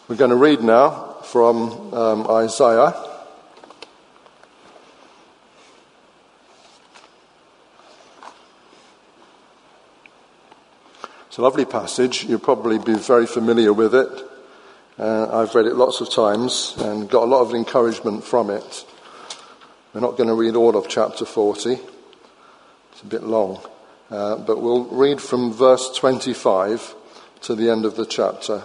We're going to read now from Isaiah. It's a lovely passage. You'll probably be very familiar with it. I've read it lots of times and got a lot of encouragement from it. We're not going to read all of chapter 40. It's a bit long. But we'll read from verse 25 to the end of the chapter.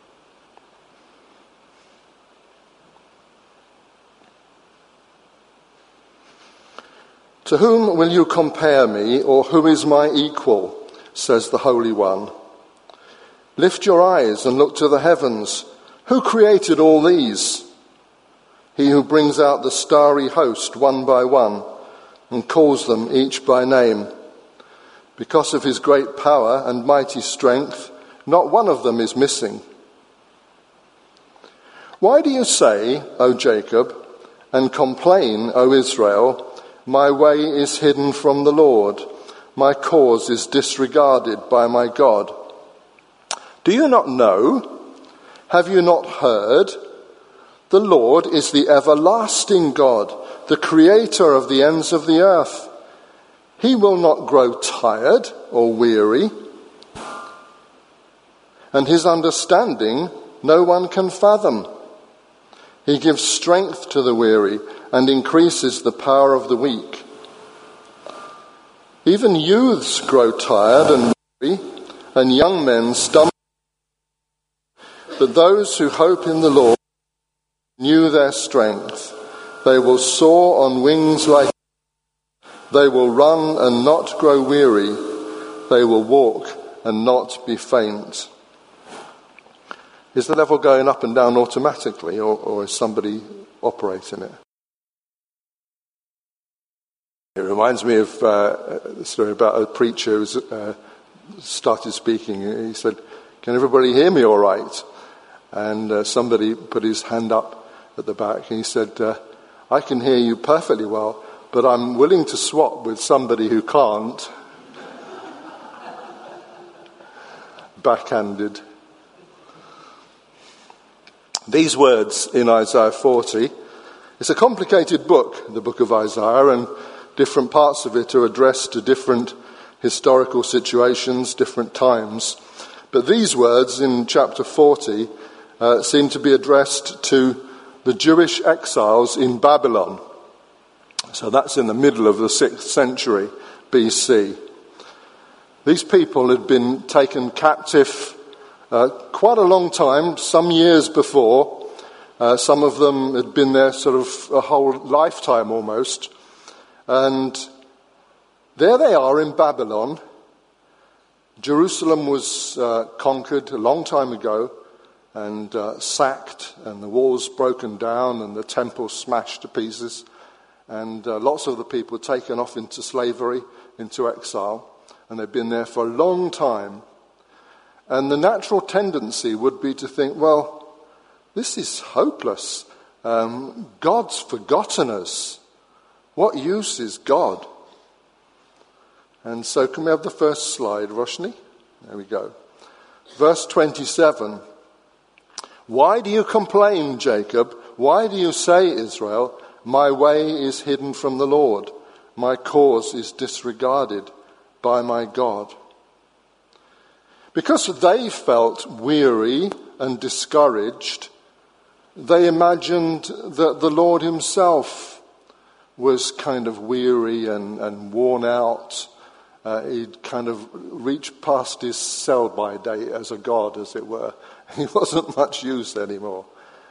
To whom will you compare me, or who is my equal? Says the Holy One. Lift your eyes and look to the heavens. Who created all these? He who brings out the starry host one by one and calls them each by name. Because of his great power and mighty strength, not one of them is missing. Why do you say, O Jacob, and complain, O Israel, my way is hidden from the Lord, my cause is disregarded by my God? Do you not know? Have you not heard? The Lord is the everlasting God, the creator of the ends of the earth. He will not grow tired or weary, and his understanding no one can fathom. He gives strength to the weary and increases the power of the weak. Even youths grow tired and weary, and young men stumble. But those who hope in the Lord renew their strength. They will soar on wings like eagles. They will run and not grow weary. They will walk and not be faint. Is the level going up and down automatically, or is somebody operating it? It reminds me of a story about a preacher who started speaking. He said, "Can everybody hear me all right?" And somebody put his hand up at the back, and he said, "I can hear you perfectly well, but I'm willing to swap with somebody who can't." Backhanded. These words in Isaiah 40, it's a complicated book, the book of Isaiah, and different parts of it are addressed to different historical situations, different times. But these words in chapter 40 seem to be addressed to the Jewish exiles in Babylon. So that's in the middle of the 6th century BC. These people had been taken captive quite a long time, some years before. Some of them had been there sort of a whole lifetime almost. And there they are in Babylon. Jerusalem was conquered a long time ago and sacked, and the walls broken down and the temple smashed to pieces. And lots of the people taken off into slavery, into exile. And they've been there for a long time. And the natural tendency would be to think, well, this is hopeless. God's forgotten us. What use is God? And so can we have the first slide, Roshni? There we go. Verse 27. Why do you complain, Jacob? Why do you say, Israel, my way is hidden from the Lord. My cause is disregarded by my God. Because they felt weary and discouraged, they imagined that the Lord himself was kind of weary and worn out. He'd kind of reached past his sell-by date as a god, as it were. He wasn't much use anymore.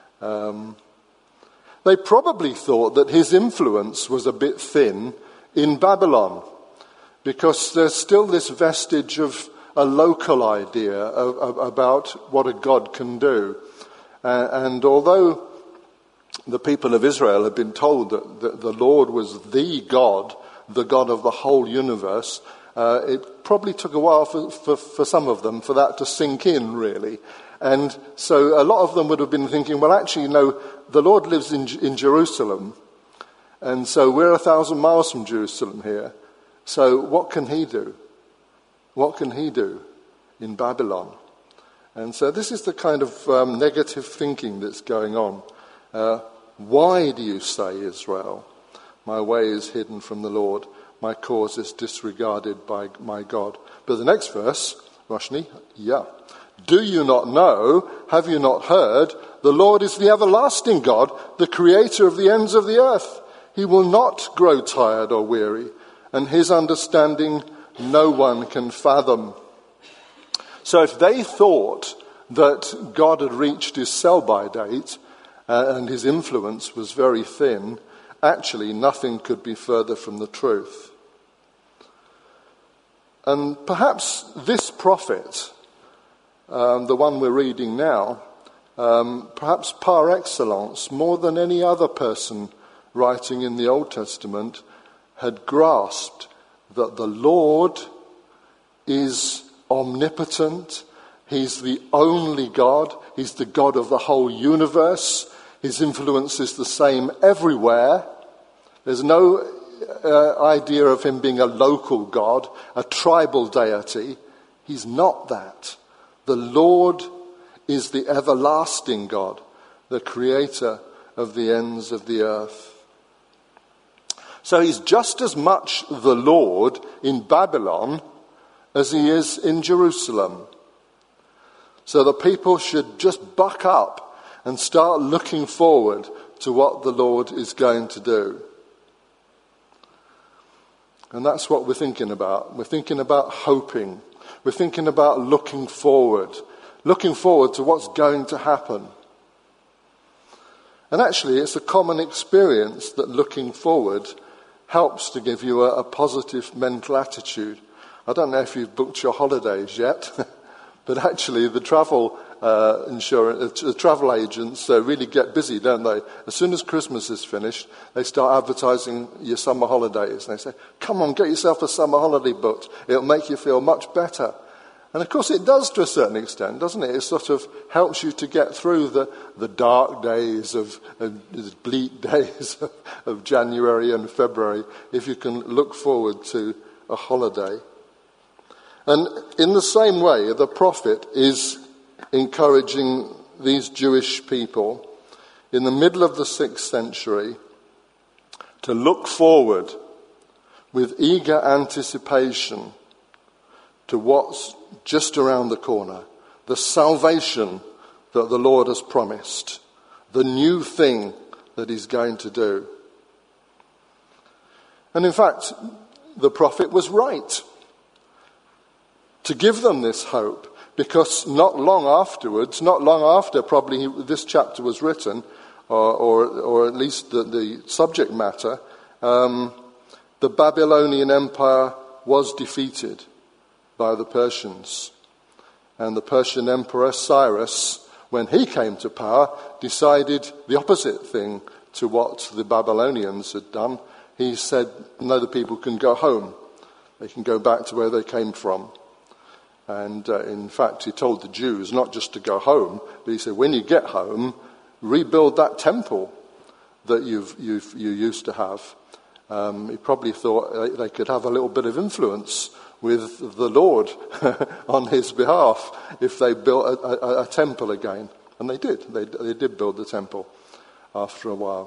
They probably thought that his influence was a bit thin in Babylon, because there's still this vestige of a local idea about what a god can do. And although the people of Israel had been told that the Lord was the God of the whole universe, it probably took a while for some of them for that to sink in, really. And so a lot of them would have been thinking, well, actually, no, the Lord lives in Jerusalem, and so we're 1,000 miles from Jerusalem here. So what can he do? What can he do in Babylon? And so this is the kind of negative thinking that's going on. Why do you say, Israel, my way is hidden from the Lord, my cause is disregarded by my God? But the next verse, Roshni, do you not know, have you not heard, the Lord is the everlasting God, the creator of the ends of the earth. He will not grow tired or weary, and his understanding no one can fathom. So if they thought that God had reached his sell-by date and his influence was very thin, actually nothing could be further from the truth. And perhaps this prophet, the one we're reading now, perhaps par excellence, more than any other person writing in the Old Testament, had grasped that the Lord is omnipotent. He's the only God. He's the God of the whole universe. His influence is the same everywhere. There's no idea of him being a local God, a tribal deity. He's not that. The Lord is the everlasting God, the creator of the ends of the earth. So he's just as much the Lord in Babylon as he is in Jerusalem. So the people should just buck up and start looking forward to what the Lord is going to do. And that's what we're thinking about. We're thinking about hoping. We're thinking about looking forward to what's going to happen. And actually, it's a common experience that looking forward helps to give you a positive mental attitude. I don't know if you've booked your holidays yet, but actually the travel travel agents really get busy, don't they? As soon as Christmas is finished, they start advertising your summer holidays. And they say, come on, get yourself a summer holiday booked. It'll make you feel much better. And of course it does to a certain extent, doesn't it? It sort of helps you to get through the dark days of bleak days of January and February, if you can look forward to a holiday. And in the same way, the prophet is encouraging these Jewish people in the middle of the 6th century to look forward with eager anticipation to what's just around the corner, the salvation that the Lord has promised, the new thing that he's going to do. And in fact, the prophet was right to give them this hope, because not long after probably this chapter was written, or at least the subject matter, the Babylonian Empire was defeated by the Persians. And the Persian Emperor Cyrus, when he came to power, decided the opposite thing to what the Babylonians had done. He said, no, the people can go home. They can go back to where they came from. And in fact, he told the Jews not just to go home, but he said, when you get home, rebuild that temple that you used to have. He probably thought they could have a little bit of influence with the Lord on his behalf if they built a temple again. And they did. They did build the temple after a while.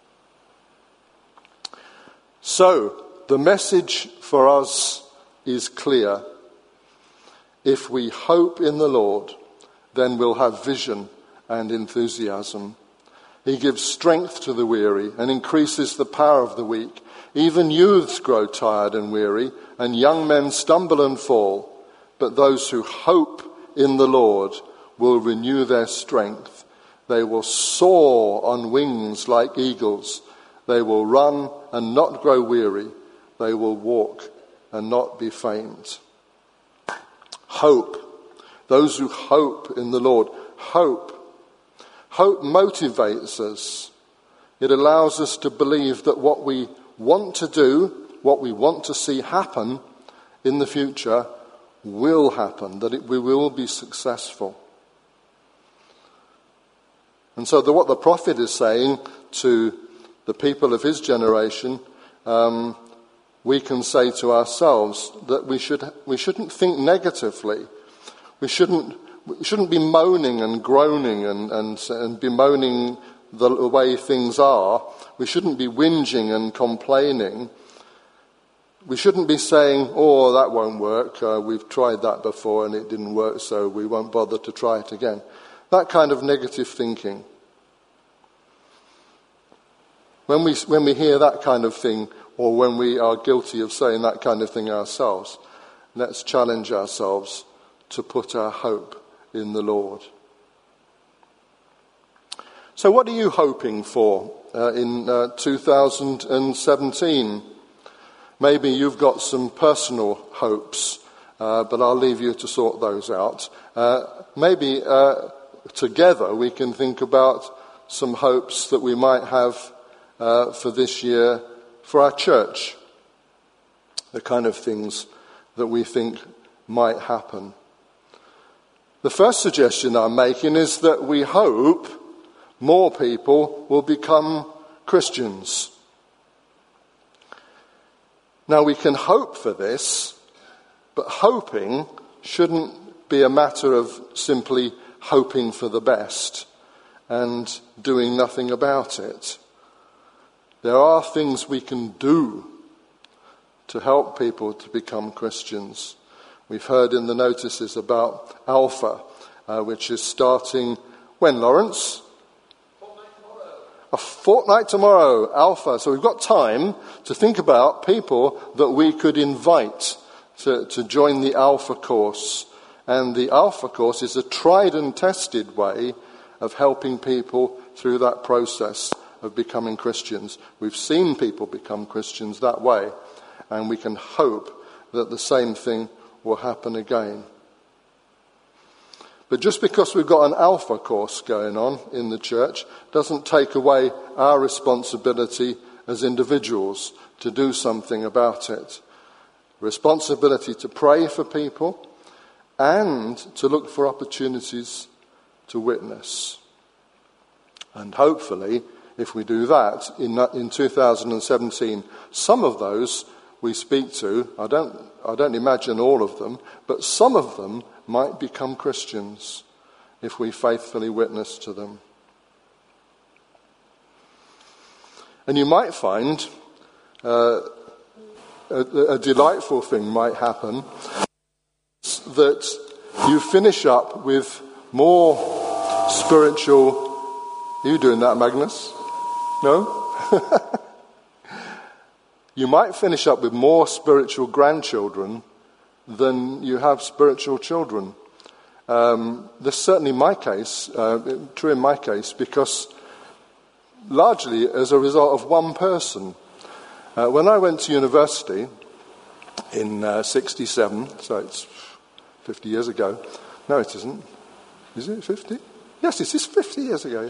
So, the message for us is clear. If we hope in the Lord, then we'll have vision and enthusiasm. He gives strength to the weary and increases the power of the weak. Even youths grow tired and weary, and young men stumble and fall. But those who hope in the Lord will renew their strength. They will soar on wings like eagles. They will run and not grow weary. They will walk and not be faint. Hope. Those who hope in the Lord. Hope. Hope motivates us. It allows us to believe that what we want to do, what we want to see happen in the future, will happen, that we will be successful. And so what the prophet is saying to the people of his generation, we can say to ourselves that we shouldn't think negatively. We shouldn't shouldn't be moaning and groaning and bemoaning the way things are. We shouldn't be whinging and complaining. We shouldn't be saying, oh, that won't work. We've tried that before and it didn't work, so we won't bother to try it again. That kind of negative thinking. When we hear that kind of thing, or when we are guilty of saying that kind of thing ourselves, let's challenge ourselves to put our hope in the Lord. So what are you hoping for in 2017? Maybe you've got some personal hopes, but I'll leave you to sort those out. Maybe together we can think about some hopes that we might have for this year for our church. The kind of things that we think might happen. The first suggestion I'm making is that we hope more people will become Christians. Now, we can hope for this, but hoping shouldn't be a matter of simply hoping for the best and doing nothing about it. There are things we can do to help people to become Christians. We've heard in the notices about Alpha, which is starting when, Lawrence? A fortnight tomorrow, Alpha. So we've got time to think about people that we could invite to join the Alpha course. And the Alpha course is a tried and tested way of helping people through that process of becoming Christians. We've seen people become Christians that way, and we can hope that the same thing will happen again. But just because we've got an Alpha course going on in the church doesn't take away our responsibility as individuals to do something about it. Responsibility to pray for people and to look for opportunities to witness. And hopefully, if we do that in 2017, some of those we speak to, I don't imagine all of them, but some of them might become Christians if we faithfully witness to them. And you might find a delightful thing might happen, that you finish up with more spiritual... Are you doing that, Magnus? No? You might finish up with more spiritual grandchildren than you have spiritual children. That's certainly my case, true in my case, because largely as a result of one person. When I went to university in 67, so it's 50 years ago. No, it isn't. Is it 50? Yes, it is 50 years ago.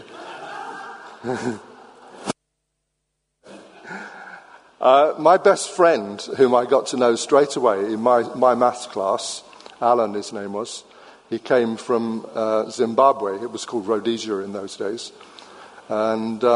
My best friend, whom I got to know straight away in my maths class, Alan his name was, he came from Zimbabwe. It was called Rhodesia in those days. And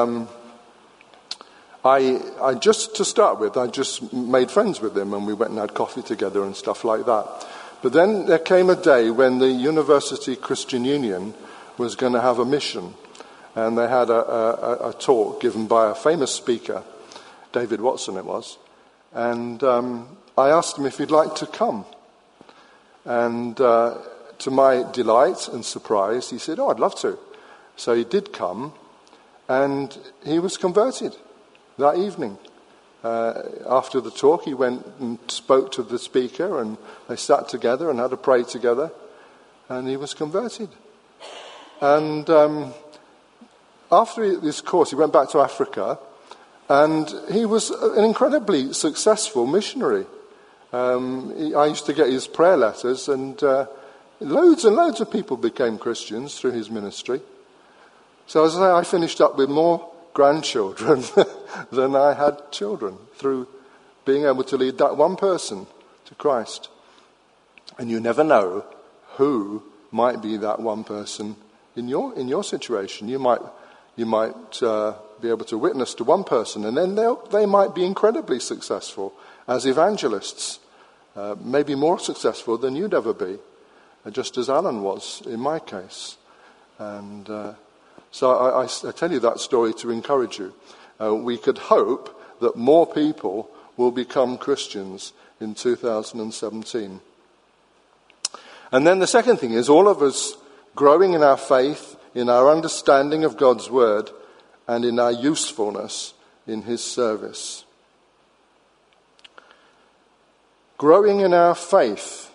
I just, to start with, I just made friends with him and we went and had coffee together and stuff like that. But then there came a day when the University Christian Union was going to have a mission. And they had a talk given by a famous speaker, David Watson it was. And I asked him if he'd like to come. And to my delight and surprise, he said, oh, I'd love to. So he did come, and he was converted that evening. After the talk, he went and spoke to the speaker, and they sat together and had a pray together, and he was converted. And after this course, he went back to Africa, and he was an incredibly successful missionary. I used to get his prayer letters, and loads and loads of people became Christians through his ministry. So as I finished up with more grandchildren than I had children through being able to lead that one person to Christ. And you never know who might be that one person in your situation. You might be able to witness to one person, and then they might be incredibly successful as evangelists, maybe more successful than you'd ever be. just as Alan was in my case. And so I tell you that story to encourage you. We could hope that more people will become Christians in 2017. And then the second thing is all of us growing in our faith, in our understanding of God's word, and in our usefulness in his service. Growing in our faith.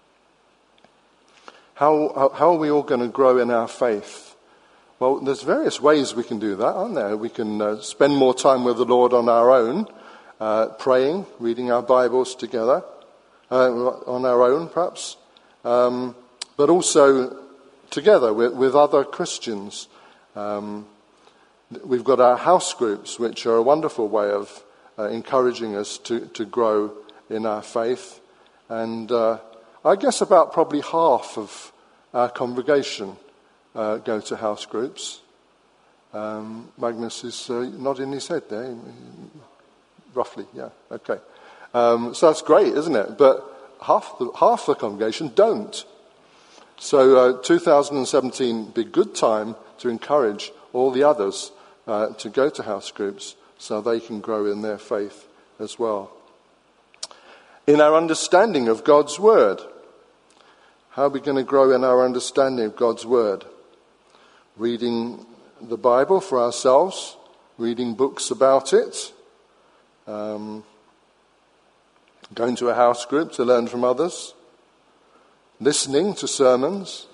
How are we all going to grow in our faith? Well, there's various ways we can do that, aren't there? We can spend more time with the Lord on our own, praying, reading our Bibles together, on our own perhaps, but also together with other Christians. We've got our house groups, which are a wonderful way of encouraging us to grow in our faith. And I guess about probably half of our congregation go to house groups. Magnus is nodding his head there. Roughly, yeah, okay. So that's great, isn't it? But half the congregation don't. So 2017 be a good time to encourage all the others to go to house groups so they can grow in their faith as well. In our understanding of God's word, how are we going to grow in our understanding of God's word? Reading the Bible for ourselves, reading books about it, going to a house group to learn from others, listening to sermons.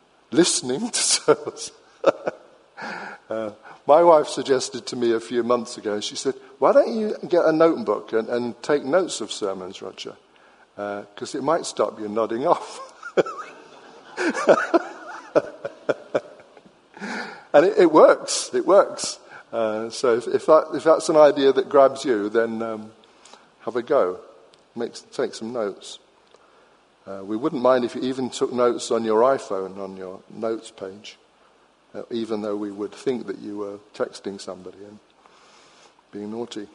My wife suggested to me a few months ago, she said, why don't you get a notebook and take notes of sermons, Roger? Because it might stop you nodding off. And it works. So if that's an idea that grabs you, then have a go. Take some notes. We wouldn't mind if you even took notes on your iPhone, on your notes page, even though we would think that you were texting somebody and being naughty.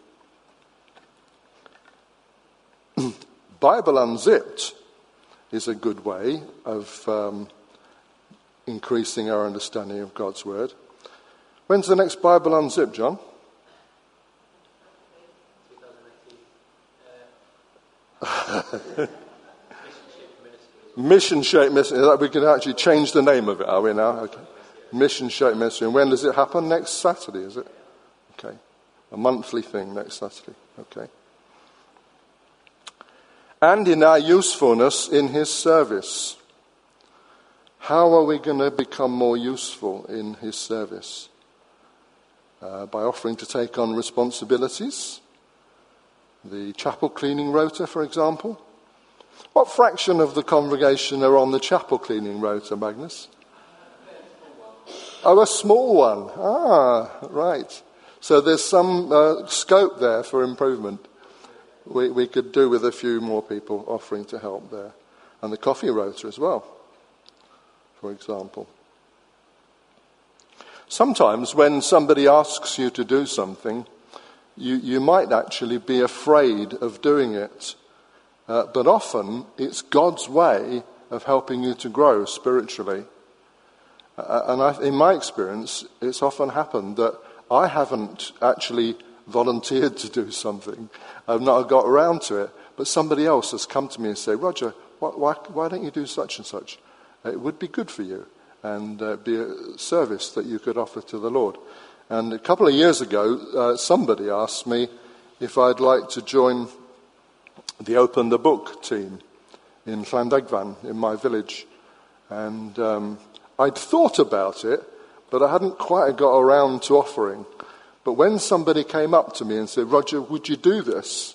Bible Unzipped is a good way of increasing our understanding of God's word. When's the next Bible Unzipped, John? Mission Shape Ministry. We can actually change the name of it, are we now? Okay. Mission Shape Ministry. And when does it happen? Next Saturday, is it? Okay. A monthly thing next Saturday. Okay. And in our usefulness in his service. How are we going to become more useful in his service? By offering to take on responsibilities. The chapel cleaning rota, for example. What fraction of the congregation are on the chapel cleaning rota, Magnus? Oh, a small one. Ah, right. So there's some scope there for improvement. We could do with a few more people offering to help there. And the coffee rota as well, for example. Sometimes when somebody asks you to do something, you might actually be afraid of doing it. But often it's God's way of helping you to grow spiritually. And in my experience, it's often happened that I haven't actually volunteered to do something. I've not got around to it. But somebody else has come to me and said, Roger, why don't you do such and such? It would be good for you and be a service that you could offer to the Lord. And a couple of years ago, somebody asked me if I'd like to join the Open the Book team in Llandegfan, in my village. And I'd thought about it, but I hadn't quite got around to offering. But when somebody came up to me and said, Roger, would you do this?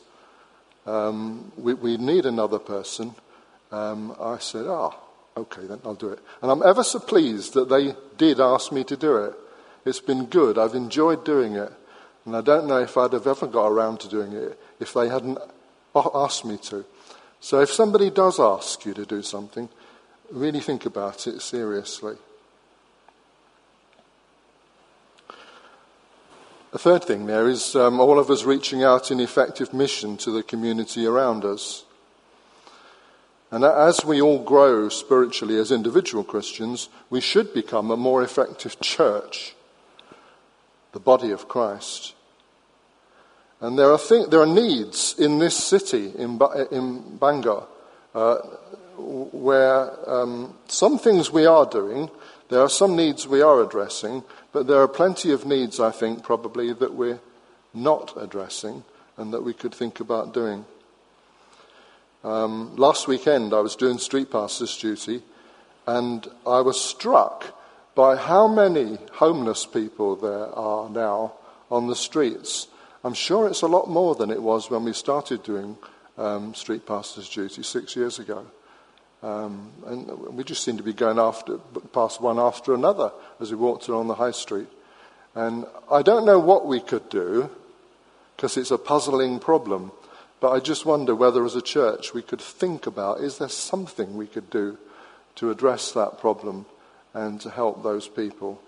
We need another person. I said, okay, then I'll do it. And I'm ever so pleased that they did ask me to do it. It's been good. I've enjoyed doing it. And I don't know if I'd have ever got around to doing it if they hadn't asked me to. So if somebody does ask you to do something, really think about it seriously. The third thing there is all of us reaching out in effective mission to the community around us. And as we all grow spiritually as individual Christians, we should become a more effective church, the body of Christ. And there are needs in this city, in Bangor, where some things we are doing, there are some needs we are addressing, but there are plenty of needs, I think, probably, that we're not addressing and that we could think about doing. Last weekend I was doing street pastor's duty, and I was struck by how many homeless people there are now on the streets. I'm sure it's a lot more than it was when we started doing street pastor's duty 6 years ago. And we just seem to be going past one after another as we walked along the high street. And I don't know what we could do, because it's a puzzling problem. But I just wonder whether as a church we could think about, is there something we could do to address that problem and to help those people?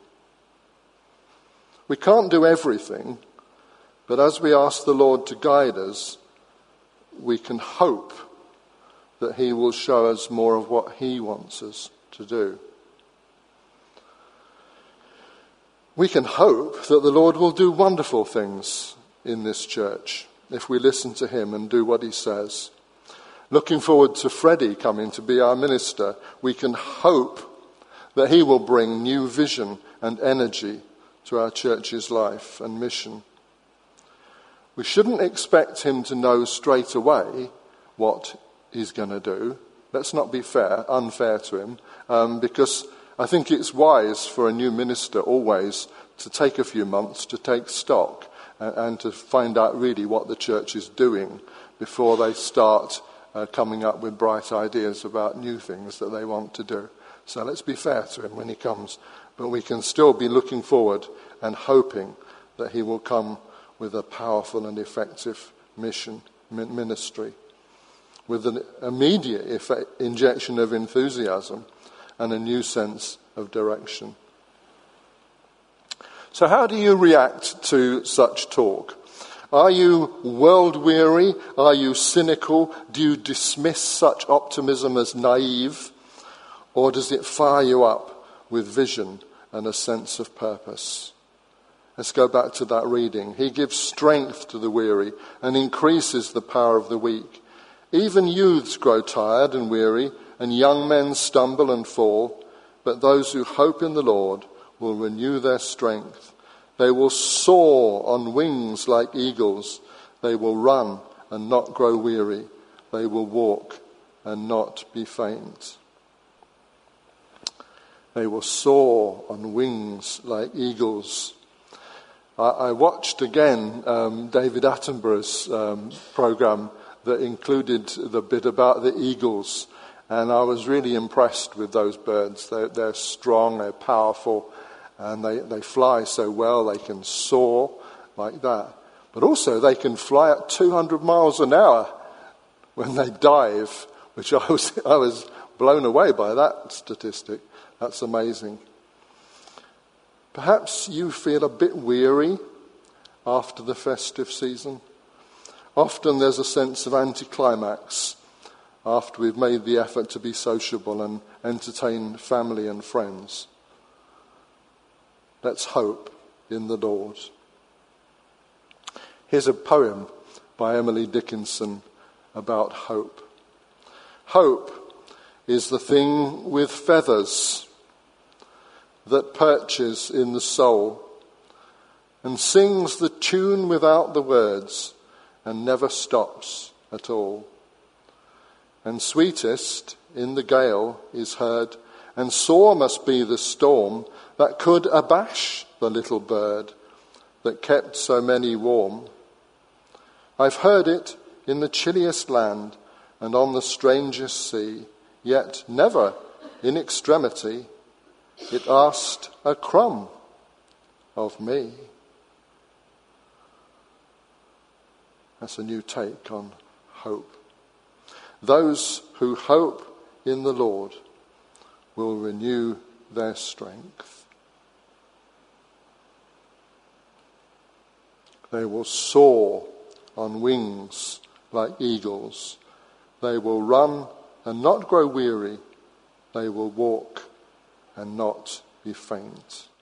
We can't do everything, but as we ask the Lord to guide us, we can hope that he will show us more of what he wants us to do. We can hope that the Lord will do wonderful things in this church if we listen to him and do what he says. Looking forward to Freddie coming to be our minister, we can hope that he will bring new vision and energy to our church's life and mission. We shouldn't expect him to know straight away what he's going to do. Let's not be unfair to him, because I think it's wise for a new minister always to take a few months to take stock and to find out really what the church is doing before they start coming up with bright ideas about new things that they want to do. So let's be fair to him when he comes. But we can still be looking forward and hoping that he will come with a powerful and effective ministry, with an immediate injection of enthusiasm and a new sense of direction. So how do you react to such talk? Are you world-weary? Are you cynical? Do you dismiss such optimism as naive? Or does it fire you up with vision and a sense of purpose? Let's go back to that reading. He gives strength to the weary and increases the power of the weak. Even youths grow tired and weary, and young men stumble and fall. But those who hope in the Lord will renew their strength. They will soar on wings like eagles. They will run and not grow weary. They will walk and not be faint. They will soar on wings like eagles. I watched again David Attenborough's program that included the bit about the eagles, and I was really impressed with those birds. They're strong, they're powerful, and they fly so well. They can soar like that. But also they can fly at 200 miles an hour when they dive, which I was blown away by that statistic. That's amazing. Perhaps you feel a bit weary after the festive season. Often there's a sense of anticlimax after we've made the effort to be sociable and entertain family and friends. Let's hope in the Lord. Here's a poem by Emily Dickinson about hope. Hope is the thing with feathers that perches in the soul and sings the tune without the words and never stops at all. And sweetest in the gale is heard, and sore must be the storm that could abash the little bird that kept so many warm. I've heard it in the chilliest land and on the strangest sea, yet never in extremity it asked a crumb of me. That's a new take on hope. Those who hope in the Lord will renew their strength. They will soar on wings like eagles. They will run and not grow weary. They will walk and not be faint.